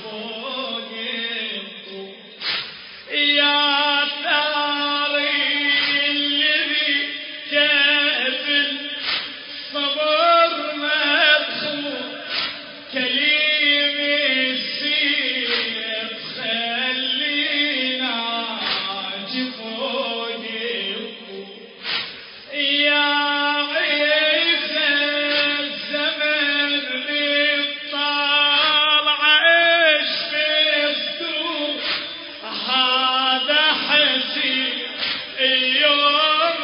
فوق الطور يا ثاري الذي كيف الصبر مدخول كليم السيف خلينا فوق الطور يا عيسى الزمن بالطالع ايش في الصدور هذا حسين يوم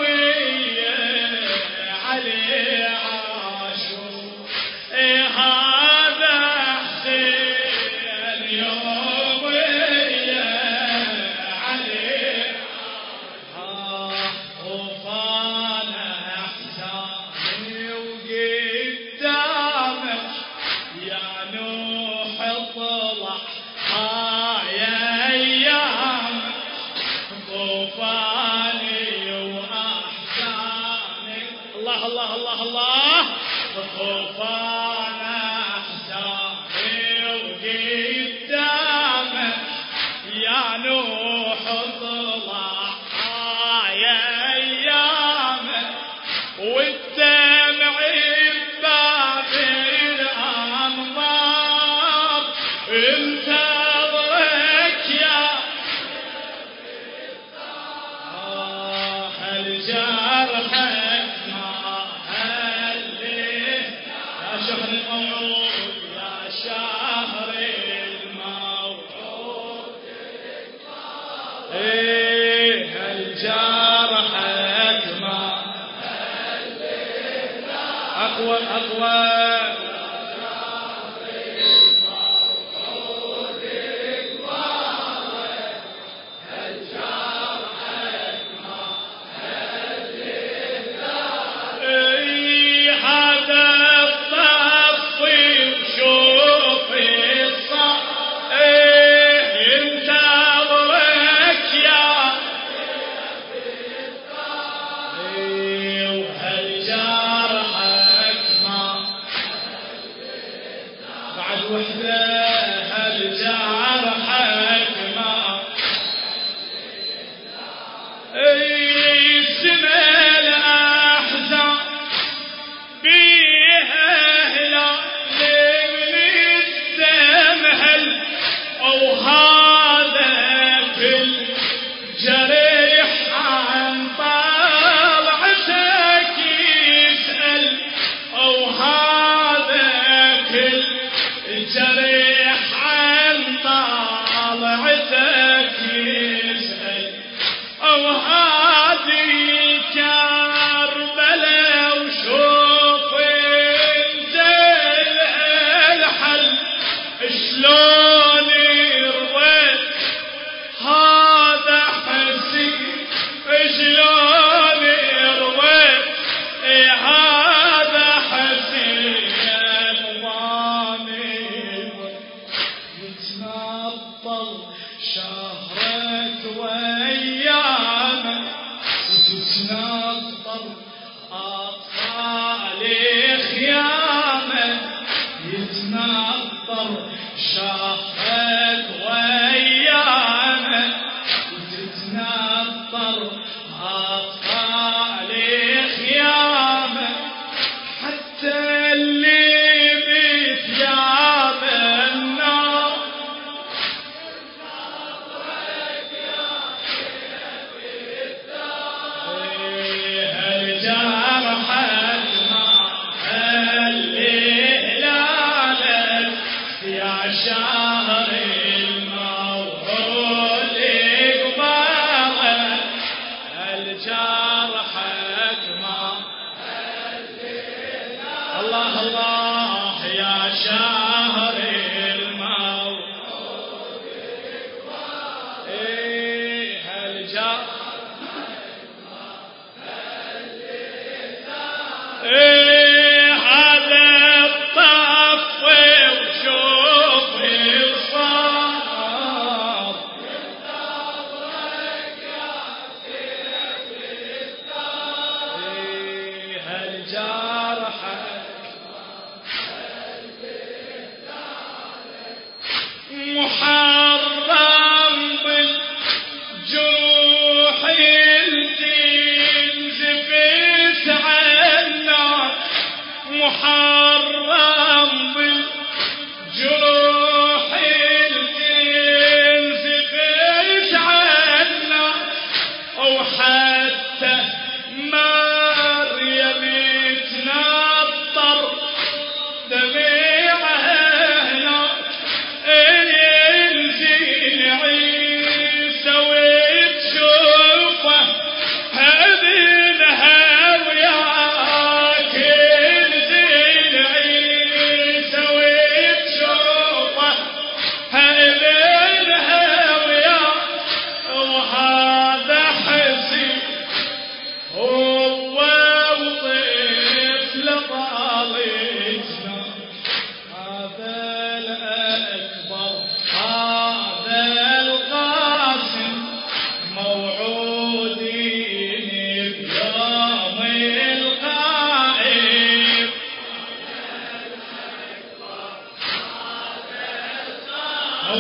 عليه عاشور هذا حسين يوم عليه طوفان احزاني وقدامك يا نوح اطلع يا ايام طوفاني واحزاني الله الله الله الله طوفان احزاني وقدامك يا نوح اطلع يا ايامك والدمع بباب الانظار انتظرك يا هل جرحك ما هليه يا شهر الموعود يا شهر الموعود هل جرحك ما أقوى أقوى هذا الطفي وشوفي الصار ينتظرك يا وهل جرحك ما بعد وحده هل جرحك ما سنة الأحزان بيها هلال من الدمهل أو هذا كل جريح عن طالعتك يسأل أو هذا كل جريح عن طالعتك يسأل أو هذه كربلاء وشوف انت الحل شلون رضيت هذا حسين شلون رضيت هذا حسين ضامن يتنطل شهرك وايامك وتتنطل اطفال خيامك يتنطل شهرك وايامك وتتنطل اطفال خيامك حتى اللي بثياب النار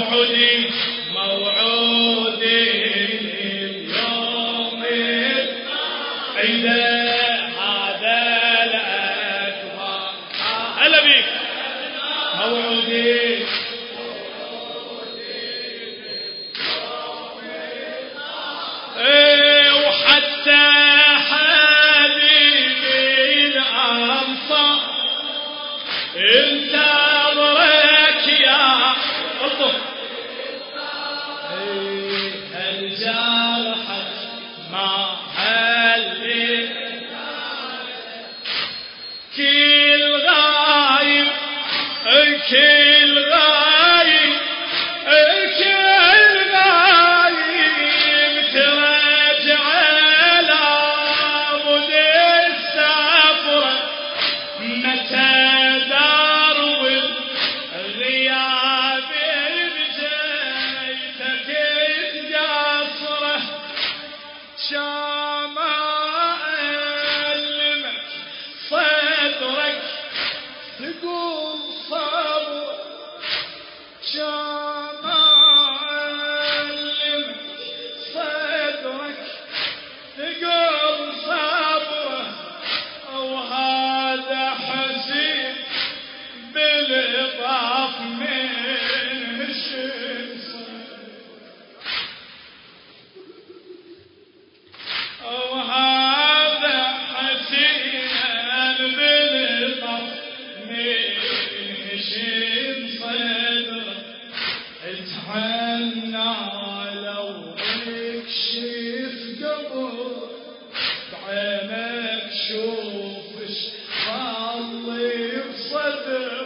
موعودي موعودي اليوم عيده هذا الأكبر. هلا بيك موعودي وحتى حبيبي الأنصار انتظرك يا الله. الجرحك ما حلي كل غايب كل غايب كل غايب ترجع على مود السفرة متى درب الغياب بجيتك تقصره شاما ألمك صدرك تقول صبر شاما ألمك صدرك تقول صبر وهذا حزين بالإضاف من الشمس وهذا حزين بالإضاف من الشمس صدرك اتعنى لو اكشف قبر بعينك شوف اش خلي بصدر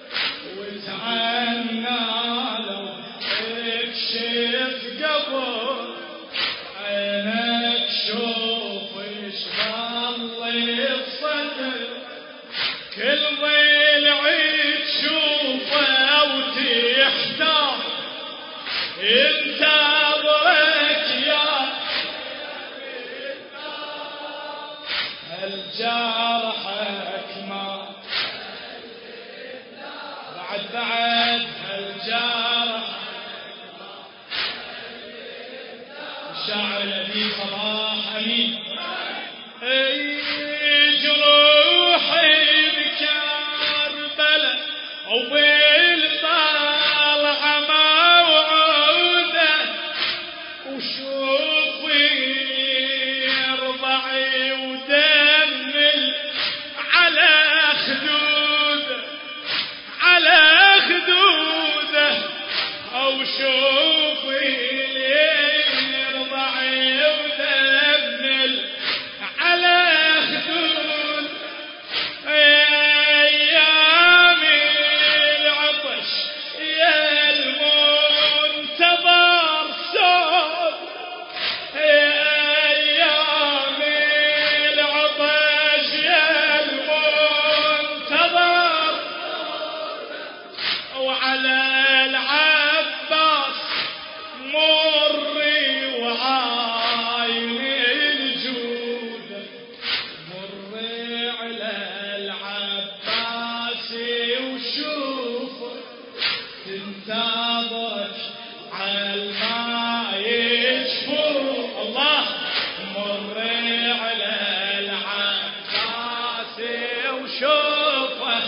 وتعنى لو اكشف قبر عينك شوف اش خلي بصدر كل ضلع تشوفه وتحتار انتظرك يا هالجرحك ما بعد هالجرح الشاعر الذي صباح أمين جروحي بكربلاء وبالطلعة موعودة وشوفي رضعي ودمي على خدوده على خدوده أو شوفي رضعي ودمي على خدود أيام العطش يا المنتظر صوت أيام العطش يا المنتظر وعلى العباس مري وعايني الجود مري على العباس وشوف تنتظرك عالما يجفر الله مري على العباس وشوفه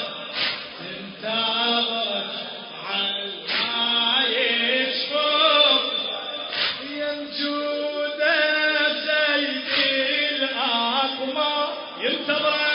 تنتظرك عالما يجفر يا الجودة سيدي الأقمار ينتظرك